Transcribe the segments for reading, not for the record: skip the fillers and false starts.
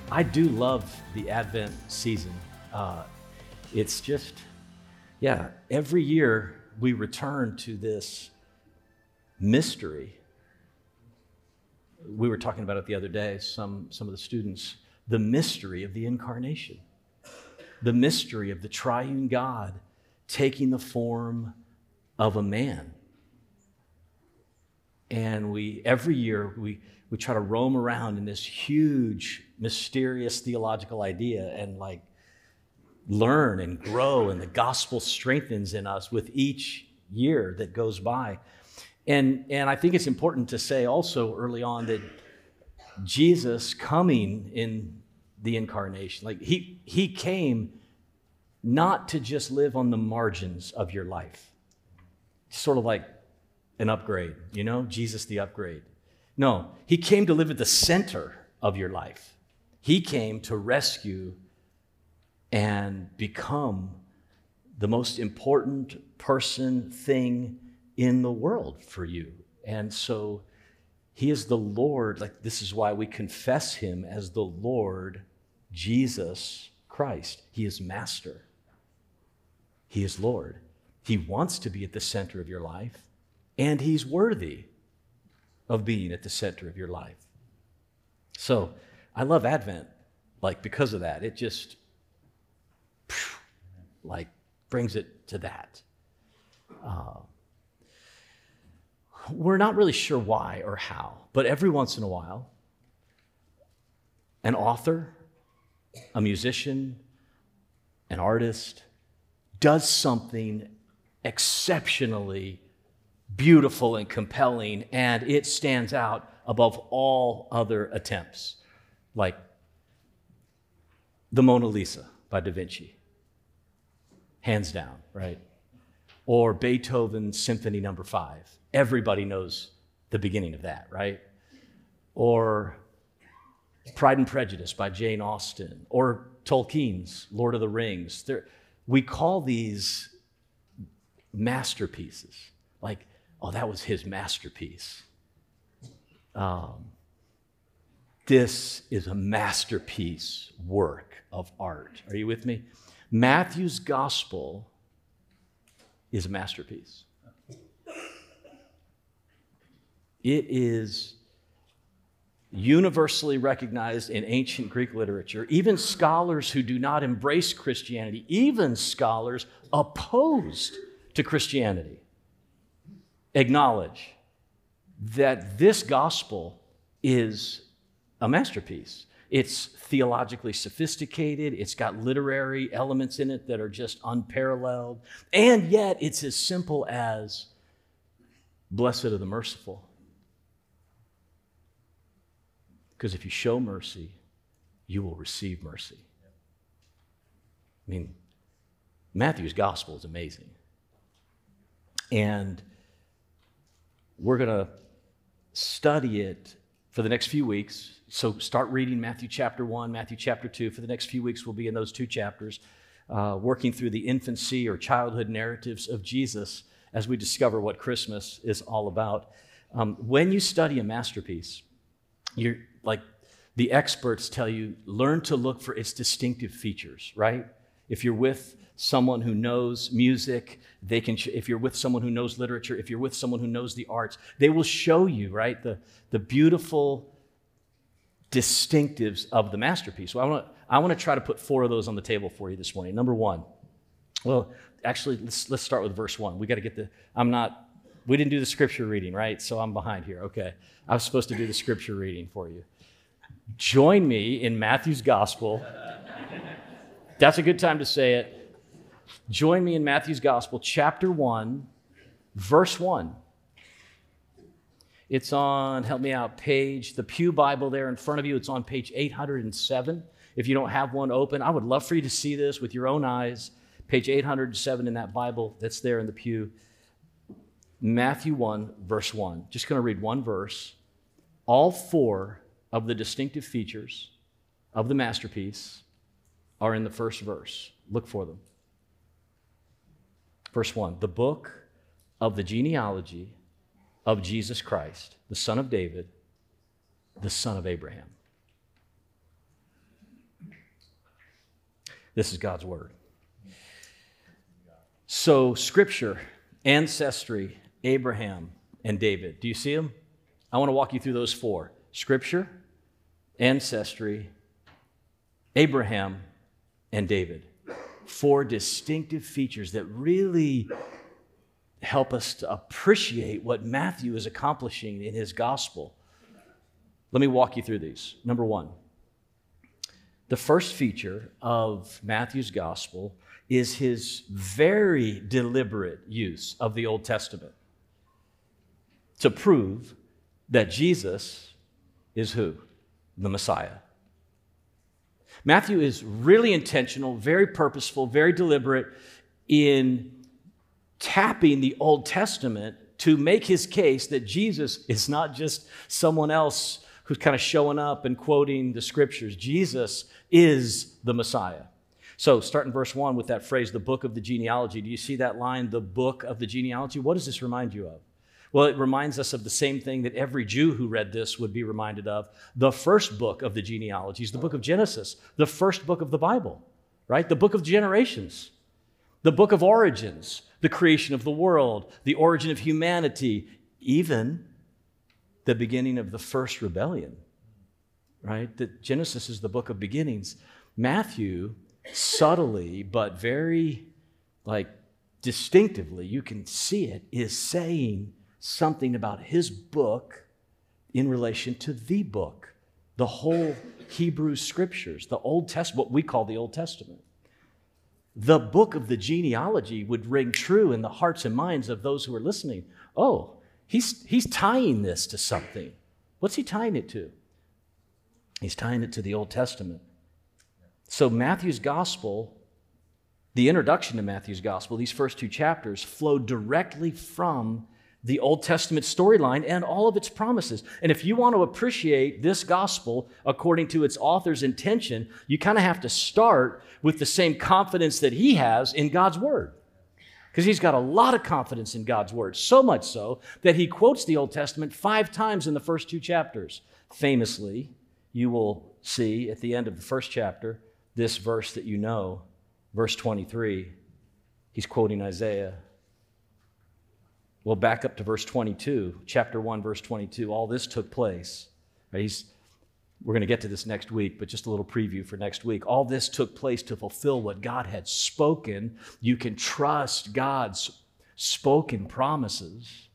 I do love the Advent season. It's just, every year we return to this mystery. We were talking about it the other day, some of the students, the mystery of the incarnation, the mystery of the triune God taking the form of a man. And every year we try to roam around in this huge, mysterious theological idea and learn and grow, and the gospel strengthens in us with each year that goes by. And I think it's important to say also early on that Jesus coming in the incarnation, he came not to just live on the margins of your life, sort of like an upgrade, Jesus the upgrade. No, he came to live at the center of your life. He came to rescue and become the most important person, thing in the world for you. And so he is the Lord. This is why we confess him as the Lord Jesus Christ. He is Master. He is Lord. He wants to be at the center of your life, and he's worthy of being at the center of your life. So I love Advent, because of that. It just, brings it to that. We're not really sure why or how, but every once in a while, an author, a musician, an artist does something exceptionally beautiful and compelling, and it stands out above all other attempts, like the Mona Lisa by Da Vinci, hands down, right? Or Beethoven's Symphony No. 5. Everybody knows the beginning of that, right? Or Pride and Prejudice by Jane Austen, or Tolkien's Lord of the Rings. We call these masterpieces, that was his masterpiece. This is a masterpiece work of art. Are you with me? Matthew's gospel is a masterpiece. It is universally recognized in ancient Greek literature. Even scholars who do not embrace Christianity, even scholars opposed to Christianity, acknowledge that this gospel is a masterpiece. It's theologically sophisticated. It's got literary elements in it that are just unparalleled. And yet it's as simple as, blessed are the merciful. Because if you show mercy, you will receive mercy. Matthew's gospel is amazing. And we're going to study it for the next few weeks. So start reading Matthew chapter 1, Matthew chapter 2. For the next few weeks, we'll be in those two chapters, working through the infancy or childhood narratives of Jesus as we discover what Christmas is all about. When you study a masterpiece, you're the experts tell you, learn to look for its distinctive features, right? If you're with someone who knows music, if you're with someone who knows literature, if you're with someone who knows the arts, they will show you, right, the beautiful distinctives of the masterpiece. So I want to try to put 4 of those on the table for you this morning. Number 1, actually, let's start with verse 1. We got to get we didn't do the scripture reading, right? So I'm behind here. Okay. I was supposed to do the scripture reading for you. Join me in Matthew's gospel. That's a good time to say it. Join me in Matthew's gospel, chapter 1, verse 1. It's on, help me out, the Pew Bible there in front of you. It's on page 807. If you don't have one open, I would love for you to see this with your own eyes. Page 807 in that Bible that's there in the pew. Matthew 1, verse 1. Just going to read one verse. All 4 of the distinctive features of the masterpiece are in the first verse. Look for them. Verse 1, the book of the genealogy of Jesus Christ, the son of David, the son of Abraham. This is God's word. So, scripture, ancestry, Abraham, and David. Do you see them? I want to walk you through those four. Scripture, ancestry, Abraham, and David. Four distinctive features that really help us to appreciate what Matthew is accomplishing in his gospel. Let me walk you through these. Number one, the first feature of Matthew's gospel is his very deliberate use of the Old Testament to prove that Jesus is who? The Messiah. Matthew is really intentional, very purposeful, very deliberate in tapping the Old Testament to make his case that Jesus is not just someone else who's kind of showing up and quoting the scriptures. Jesus is the Messiah. So start in verse 1 with that phrase, the book of the genealogy. Do you see that line, the book of the genealogy? What does this remind you of? Well, it reminds us of the same thing that every Jew who read this would be reminded of. The first book of the genealogy is the book of Genesis, the first book of the Bible, right? The book of generations, the book of origins, the creation of the world, the origin of humanity, even the beginning of the first rebellion, right? That Genesis is the book of beginnings. Matthew, subtly but very distinctively, you can see it, is saying something about his book in relation to the book, the whole Hebrew scriptures, the Old Testament, what we call the Old Testament. The book of the genealogy would ring true in the hearts and minds of those who are listening. Oh, he's tying this to something. What's he tying it to? He's tying it to the Old Testament. So Matthew's gospel, the introduction to Matthew's gospel, these first two chapters, flow directly from the Old Testament storyline and all of its promises. And if you want to appreciate this gospel according to its author's intention, you kind of have to start with the same confidence that he has in God's word. Because he's got a lot of confidence in God's word, so much so that he quotes the Old Testament 5 times in the first 2 chapters. Famously, you will see at the end of the first chapter, this verse that you know, verse 23, he's quoting Isaiah. Well, back up to verse 22, chapter 1, verse 22. All this took place. Right? We're going to get to this next week, but just a little preview for next week. All this took place to fulfill what God had spoken. You can trust God's spoken promises.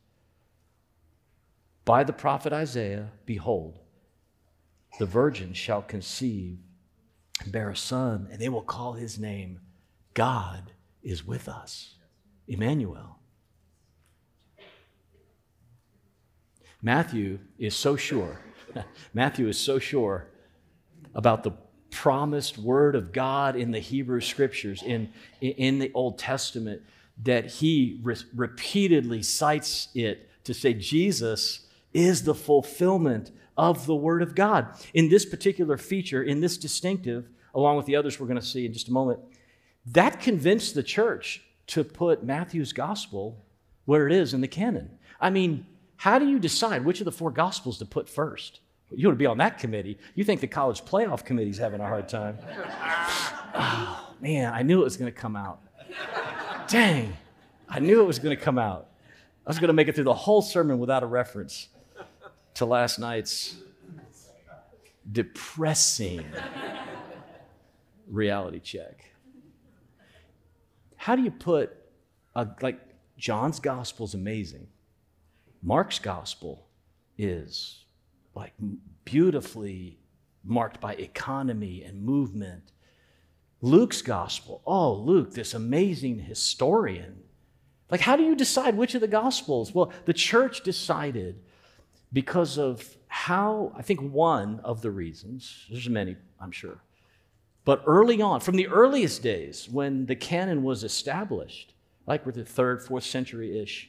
By the prophet Isaiah, behold, the virgin shall conceive and bear a son, and they will call his name God is with us. Emmanuel. Matthew is so sure. Matthew is so sure about the promised word of God in the Hebrew scriptures, in the Old Testament, that he repeatedly cites it to say Jesus is the fulfillment of the word of God. In this particular feature, in this distinctive, along with the others we're going to see in just a moment, that convinced the church to put Matthew's gospel where it is in the canon. I mean, how do you decide which of the 4 gospels to put first? You want to be on that committee. You think the college playoff committee's having a hard time. Oh, man, I knew it was going to come out. Dang, I knew it was going to come out. I was going to make it through the whole sermon without a reference to last night's depressing reality check. How do you put, John's gospel is amazing. Mark's gospel is beautifully marked by economy and movement. Luke's gospel, Luke, this amazing historian. How do you decide which of the gospels? Well, the church decided because of how, I think one of the reasons, there's many, I'm sure, but early on, from the earliest days when the canon was established, with the 3rd, 4th century-ish,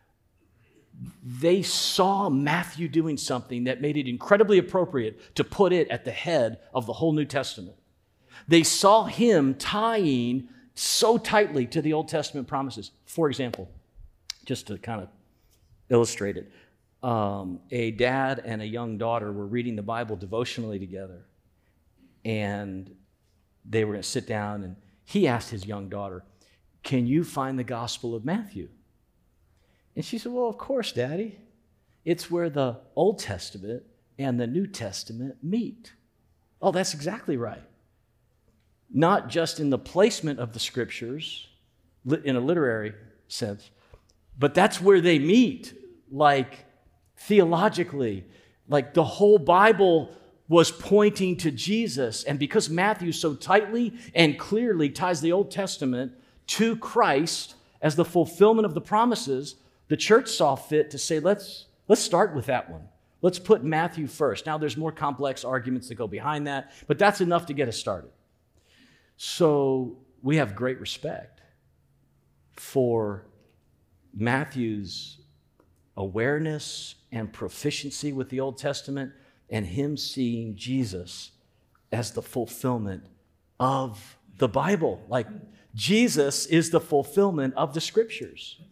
they saw Matthew doing something that made it incredibly appropriate to put it at the head of the whole New Testament. They saw him tying so tightly to the Old Testament promises. For example, just to kind of illustrate it, a dad and a young daughter were reading the Bible devotionally together. And they were going to sit down, and he asked his young daughter, "Can you find the Gospel of Matthew?" And she said, "Well, of course, Daddy. It's where the Old Testament and the New Testament meet." Oh, that's exactly right. Not just in the placement of the scriptures, in a literary sense, but that's where they meet, like theologically. Like the whole Bible was pointing to Jesus. And because Matthew so tightly and clearly ties the Old Testament to Christ as the fulfillment of the promises, the church saw fit to say, let's start with that one. Let's put Matthew first. Now, there's more complex arguments that go behind that, but that's enough to get us started. So we have great respect for Matthew's awareness and proficiency with the Old Testament and him seeing Jesus as the fulfillment of the Bible. Like, Jesus is the fulfillment of the Scriptures.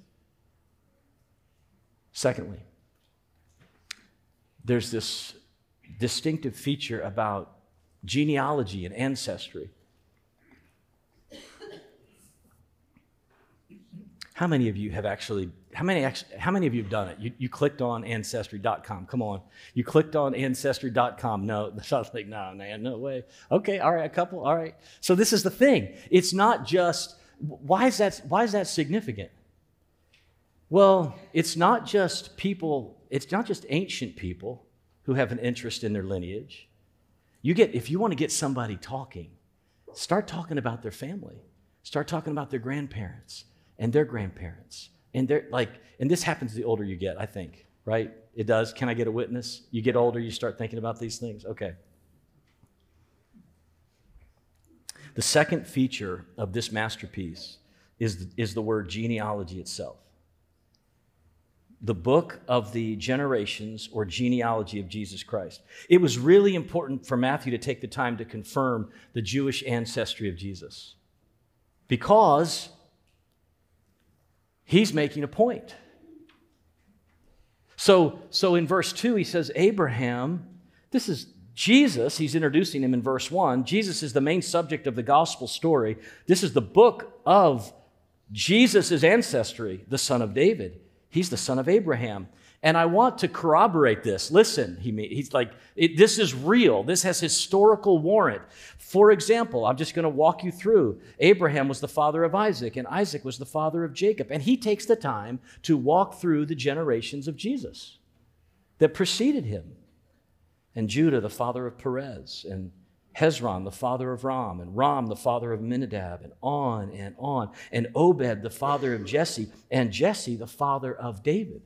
Secondly, there's this distinctive feature about genealogy and ancestry. How many of you have actually, how many of you have done it? You clicked on Ancestry.com. Come on. You clicked on Ancestry.com. No, I was like, no, man, no way. Okay, all right, a couple, all right. So this is the thing. It's not just, why is that significant? Well, it's not just people, it's not just ancient people who have an interest in their lineage. If you want to get somebody talking, start talking about their family. Start talking about their grandparents and their grandparents. And this happens the older you get, I think, right? It does. Can I get a witness? You get older, you start thinking about these things. Okay. The second feature of this masterpiece is the word genealogy itself. The book of the generations or genealogy of Jesus Christ. It was really important for Matthew to take the time to confirm the Jewish ancestry of Jesus, because he's making a point. So in verse 2, he says, Abraham, this is Jesus. He's introducing him in verse 1. Jesus is the main subject of the gospel story. This is the book of Jesus' ancestry, the son of David. He's the son of Abraham. And I want to corroborate this. Listen, he's like, this is real. This has historical warrant. For example, I'm just going to walk you through. Abraham was the father of Isaac, and Isaac was the father of Jacob. And he takes the time to walk through the generations of Jesus that preceded him. And Judah, the father of Perez, and Hezron, the father of Ram, and Ram, the father of Aminadab, and on, and Obed, the father of Jesse, and Jesse, the father of David.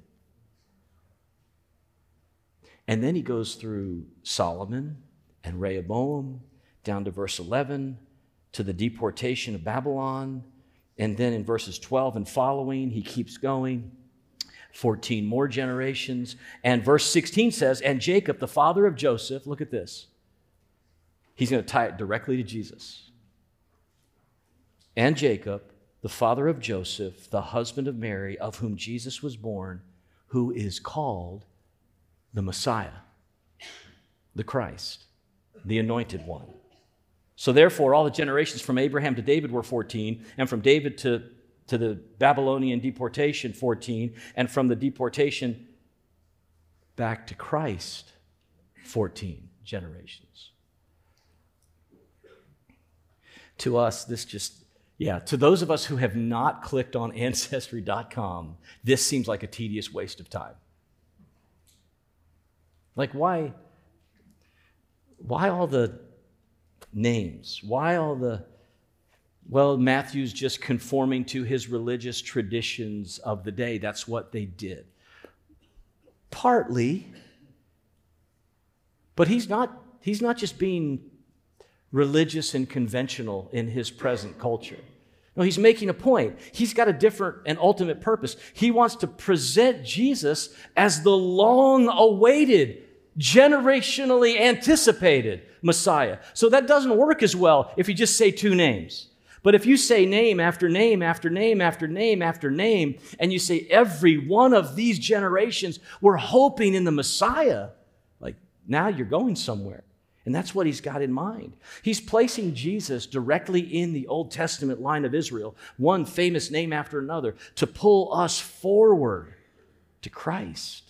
And then he goes through Solomon and Rehoboam, down to verse 11, to the deportation of Babylon, and then in verses 12 and following, he keeps going, 14 more generations, and verse 16 says, and Jacob, the father of Joseph, look at this, he's going to tie it directly to Jesus. And Jacob, the father of Joseph, the husband of Mary, of whom Jesus was born, who is called the Messiah, the Christ, the Anointed One. So therefore, all the generations from Abraham to David were 14, and from David to the Babylonian deportation, 14, and from the deportation back to Christ, 14 generations. To us, to those of us who have not clicked on Ancestry.com, this seems like a tedious waste of time. Like, why all the names? Why all the, Matthew's just conforming to his religious traditions of the day. That's what they did. Partly, but he's not just being religious and conventional in his present culture. No, he's making a point. He's got a different and ultimate purpose. He wants to present Jesus as the long-awaited, generationally anticipated Messiah. So that doesn't work as well if you just say two names. But if you say name after name after name after name after name, and you say every one of these generations were hoping in the Messiah, like now you're going somewhere. And that's what he's got in mind. He's placing Jesus directly in the Old Testament line of Israel, one famous name after another, to pull us forward to Christ.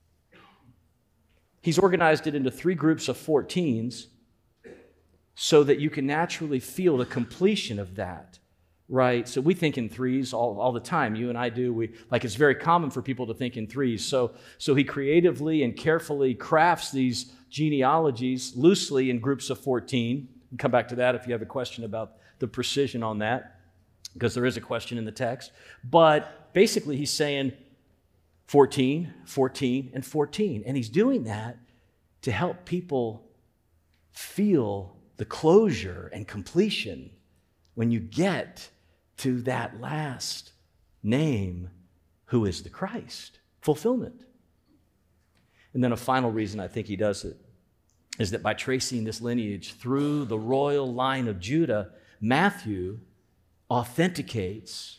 He's organized it into 3 groups of 14s so that you can naturally feel the completion of that, right? So we think in 3s all the time. You and I do. It's very common for people to think in 3s. So he creatively and carefully crafts these genealogies loosely in groups of 14. We'll come back to that if you have a question about the precision on that, because there is a question in the text. But basically he's saying 14, 14, and 14. And he's doing that to help people feel the closure and completion when you get to that last name, who is the Christ. Fulfillment. And then a final reason I think he does it is that by tracing this lineage through the royal line of Judah, Matthew authenticates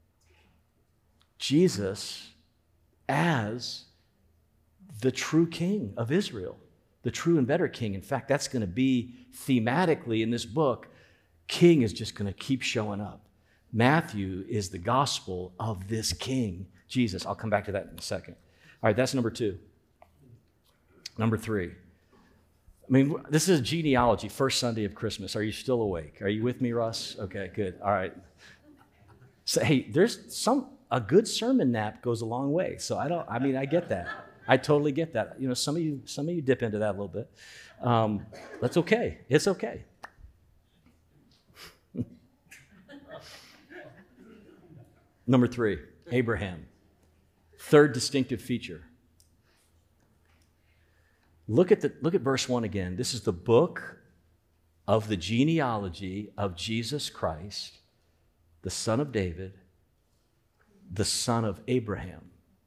Jesus as the true king of Israel, the true and better king. In fact, that's going to be thematically in this book. King is just going to keep showing up. Matthew is the gospel of this king, Jesus. I'll come back to that in a second. All right, that's number 2. Number 3. This is a genealogy, first Sunday of Christmas. Are you still awake? Are you with me, Russ? Okay, good. All right. So, hey, a good sermon nap goes a long way. So I get that. I totally get that. Some of you dip into that a little bit. That's okay. It's okay. Number 3, Abraham. Third distinctive feature. Look at verse 1 again. This is the book of the genealogy of Jesus Christ, the son of David, the son of Abraham.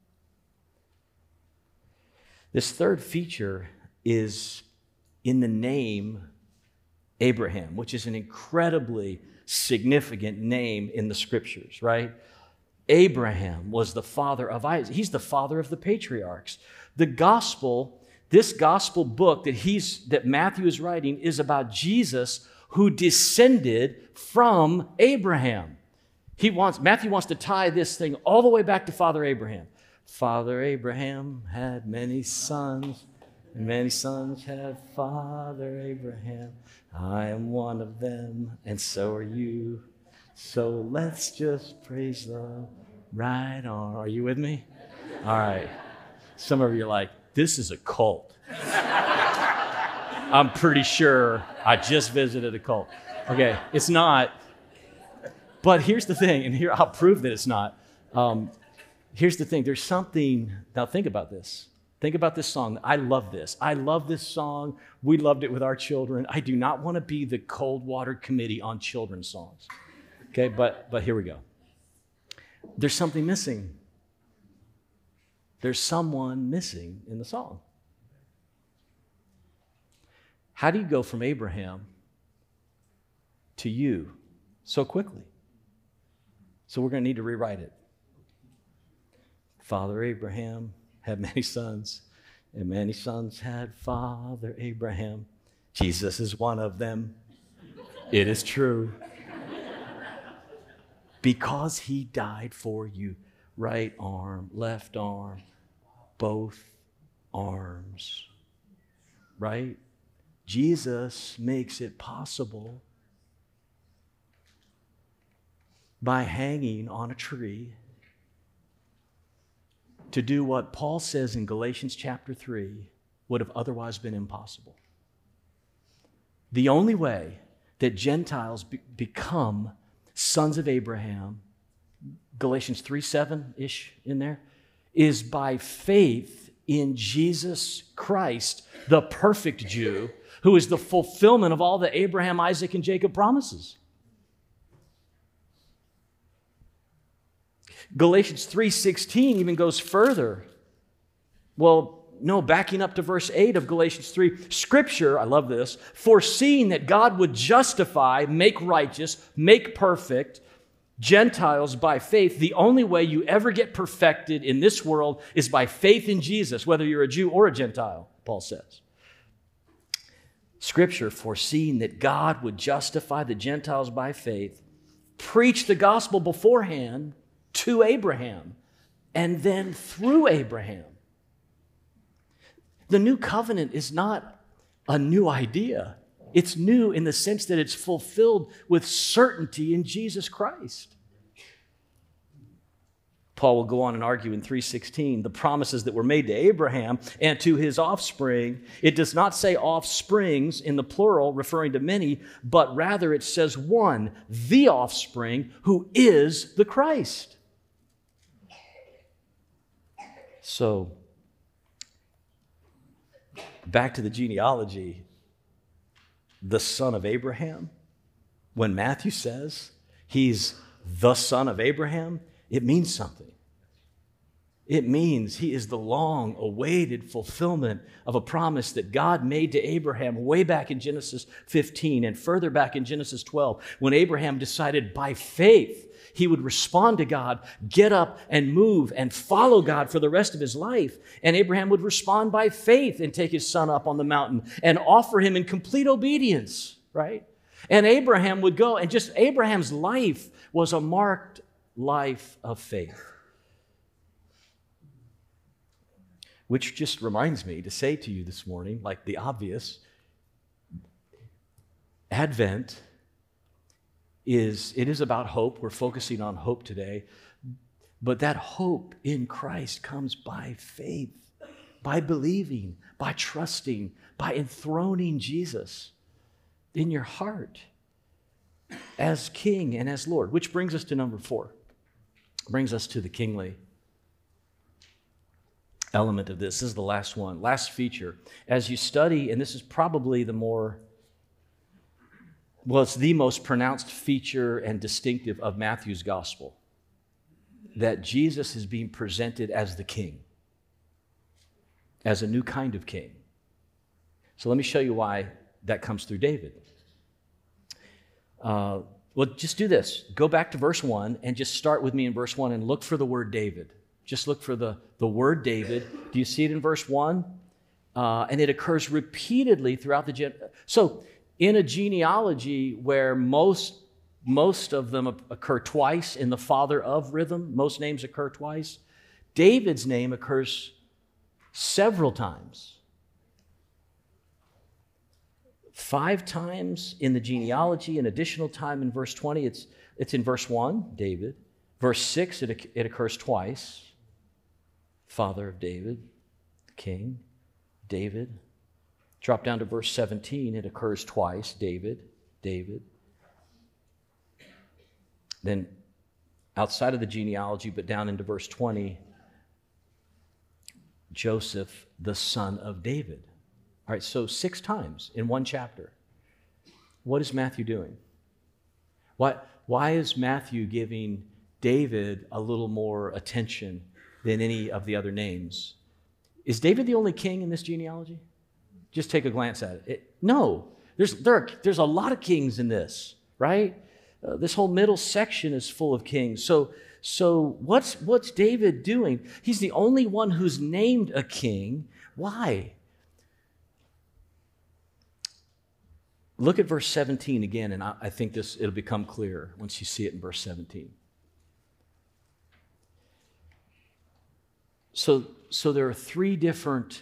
This third feature is in the name Abraham, which is an incredibly significant name in the scriptures, right? Abraham was the father of Isaac. He's the father of the patriarchs. This gospel book that Matthew is writing is about Jesus, who descended from Abraham. Matthew wants to tie this thing all the way back to Father Abraham. Father Abraham had many sons, and many sons had Father Abraham. I am one of them, and so are you. So let's just praise the right on. Are you with me? All right. Some of you are like, this is a cult. I'm pretty sure I just visited a cult. Okay, it's not. But here's the thing, and here I'll prove that it's not. Here's the thing. There's something. Now think about this. Think about this song. I love this. I love this song. We loved it with our children. I do not want to be the cold water committee on children's songs. Okay, but here we go. There's something missing. There's someone missing in the song. How do you go from Abraham to you so quickly? So we're going to need to rewrite it. Father Abraham had many sons, and many sons had Father Abraham. Jesus is one of them. It is true. Because he died for you. Right arm, left arm, both arms. Right? Jesus makes it possible by hanging on a tree to do what Paul says in Galatians chapter 3 would have otherwise been impossible. The only way that Gentiles become sons of Abraham, Galatians 3:7-ish in there, is by faith in Jesus Christ, the perfect Jew, who is the fulfillment of all the Abraham, Isaac, and Jacob promises. Galatians 3:16 even goes further. Well, no, backing up to verse 8 of Galatians 3, Scripture, I love this, foreseeing that God would justify, make righteous, make perfect Gentiles by faith. The only way you ever get perfected in this world is by faith in Jesus, whether you're a Jew or a Gentile, Paul says. Scripture, foreseeing that God would justify the Gentiles by faith, preached the gospel beforehand to Abraham and then through Abraham. The new covenant is not a new idea. It's new in the sense that it's fulfilled with certainty in Jesus Christ. Paul will go on and argue in 3:16, the promises that were made to Abraham and to his offspring. It does not say offsprings in the plural, referring to many, but rather it says one, the offspring, who is the Christ. So, back to the genealogy, the son of Abraham, when Matthew says he's the son of Abraham, it means something. It means he is the long-awaited fulfillment of a promise that God made to Abraham way back in Genesis 15 and further back in Genesis 12, when Abraham decided by faith he would respond to God, get up and move and follow God for the rest of his life. And Abraham would respond by faith and take his son up on the mountain and offer him in complete obedience, right? And Abraham would go, and just Abraham's life was a marked life of faith. Which just reminds me to say to you this morning, like the obvious, Advent is about hope. We're focusing on hope today. But that hope in Christ comes by faith, by believing, by trusting, by enthroning Jesus in your heart as King and as Lord. Which brings us to number 4. Brings us to the kingly element of this. This is the last one, last feature. As you study, and this is probably it's the most pronounced feature and distinctive of Matthew's gospel, that Jesus is being presented as the king, as a new kind of king. So let me show you why that comes through David. Well, just do this. Go back to verse 1 and just start with me in verse 1 and look for the word David. Just look for the word David. Do you see it in verse 1? And it occurs repeatedly throughout So in a genealogy where most of them occur twice in the father of rhythm, most names occur twice, David's name occurs several times. 5 times in the genealogy, an additional time in verse 20. It's in verse 1, David. Verse 6, it occurs twice. Father of David, king, David. Drop down to verse 17, it occurs twice, David. Then outside of the genealogy, but down into verse 20, Joseph, the son of David. All right, so 6 times in one chapter. What is Matthew doing? Why is Matthew giving David a little more attention than any of the other names? Is David the only king in this genealogy? Just take a glance at it. No, there's a lot of kings in this, right? This whole middle section is full of kings. So what's David doing? He's the only one who's named a king. Why? Look at verse 17 again, and I think it'll become clear once you see it in verse 17. So there are 3 different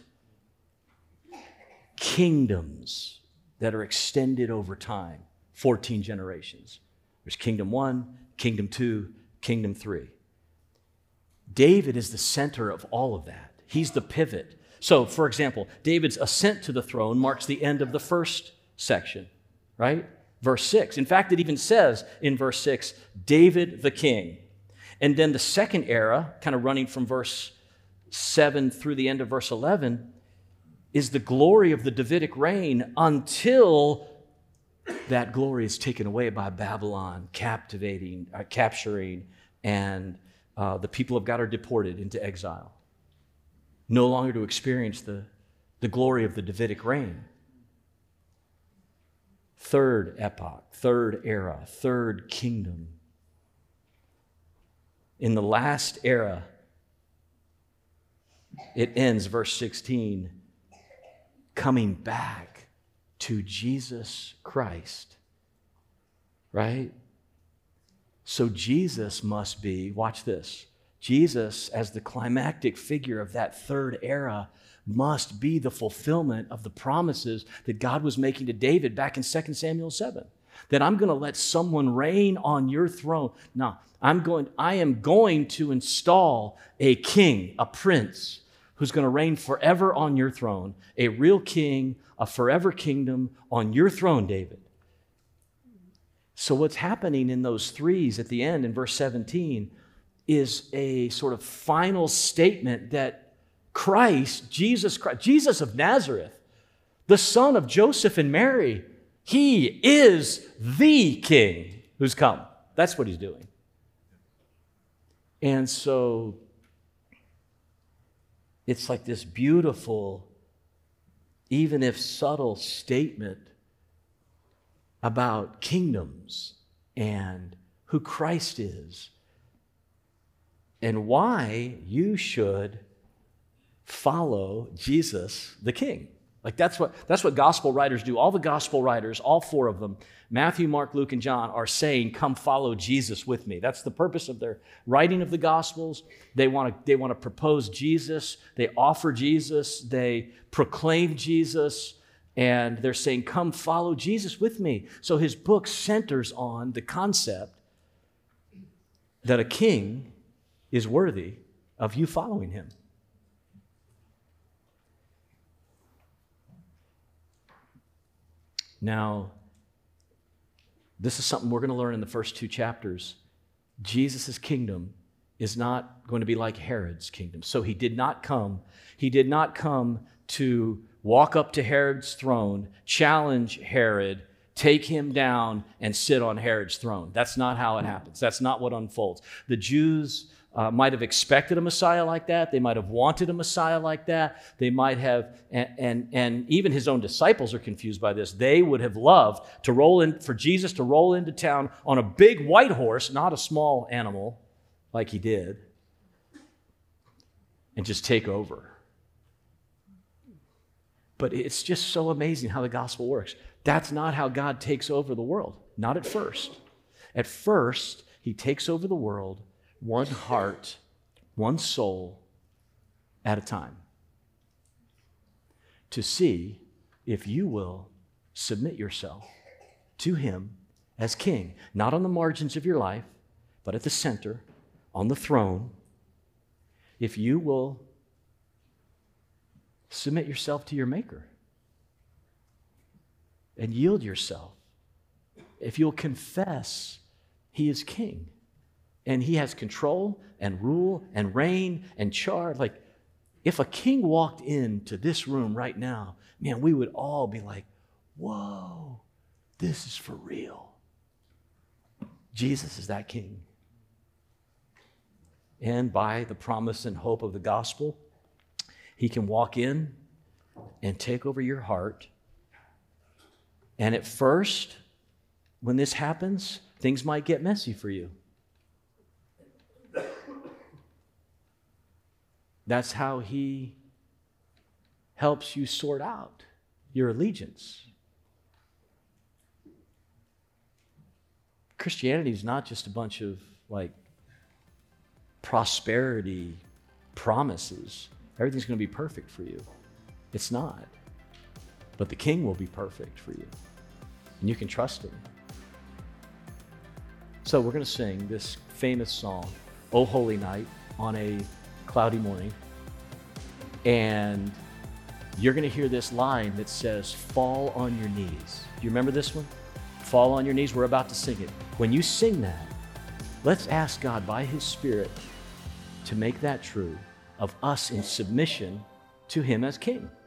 kingdoms that are extended over time, 14 generations. There's kingdom 1, kingdom 2, kingdom 3. David is the center of all of that. He's the pivot. So, for example, David's ascent to the throne marks the end of the first section, right? Verse 6. In fact, it even says in verse 6, David the king. And then the second era, kind of running from verse 7 through the end of verse 11, is the glory of the Davidic reign until that glory is taken away by Babylon, capturing, and the people of God are deported into exile, no longer to experience the glory of the Davidic reign. Third epoch, third era, third kingdom. In the last era, it ends, verse 16, coming back to Jesus Christ, right? So Jesus must be, watch this, Jesus as the climactic figure of that third era must be the fulfillment of the promises that God was making to David back in 2 Samuel 7. That I'm going to let someone reign on your throne. No, I am going to install a king, a prince, who's going to reign forever on your throne, a real king, a forever kingdom on your throne, David. So what's happening in those threes at the end in verse 17 is a sort of final statement that Christ, Jesus of Nazareth, the son of Joseph and Mary, he is the king who's come. That's what he's doing. And so it's like this beautiful, even if subtle statement about kingdoms and who Christ is and why you should follow Jesus the King. Like that's what gospel writers do. All the gospel writers, all four of them, Matthew, Mark, Luke, and John, are saying, come follow Jesus with me. That's the purpose of their writing of the gospels. They want to propose Jesus. They offer Jesus. They proclaim Jesus. And they're saying, come follow Jesus with me. So his book centers on the concept that a king is worthy of you following him. Now, this is something we're going to learn in the first two chapters. Jesus' kingdom is not going to be like Herod's kingdom. So he did not come to walk up to Herod's throne, challenge Herod, take him down, and sit on Herod's throne. That's not how it happens. That's not what unfolds. The Jews might have expected a Messiah like that. They might have wanted a Messiah like that. They might have, and even his own disciples are confused by this. They would have loved for Jesus to roll into town on a big white horse, not a small animal like he did, and just take over. But it's just so amazing how the gospel works. That's not how God takes over the world. Not at first. At first, he takes over the world one heart, one soul at a time, to see if you will submit yourself to him as king, not on the margins of your life, but at the center, on the throne. If you will submit yourself to your Maker and yield yourself, if you'll confess he is king, and he has control and rule and reign and charge. Like, if a king walked into this room right now, man, we would all be like, whoa, this is for real. Jesus is that king. And by the promise and hope of the gospel, he can walk in and take over your heart. And at first, when this happens, things might get messy for you. That's how he helps you sort out your allegiance. Christianity is not just a bunch of prosperity promises. Everything's going to be perfect for you. It's not. But the King will be perfect for you. And you can trust him. So we're going to sing this famous song, O Holy Night, on a cloudy morning, and you're going to hear this line that says, fall on your knees. Do you remember this one? Fall on your knees. We're about to sing it. When you sing that, let's ask God by his Spirit to make that true of us in submission to him as King.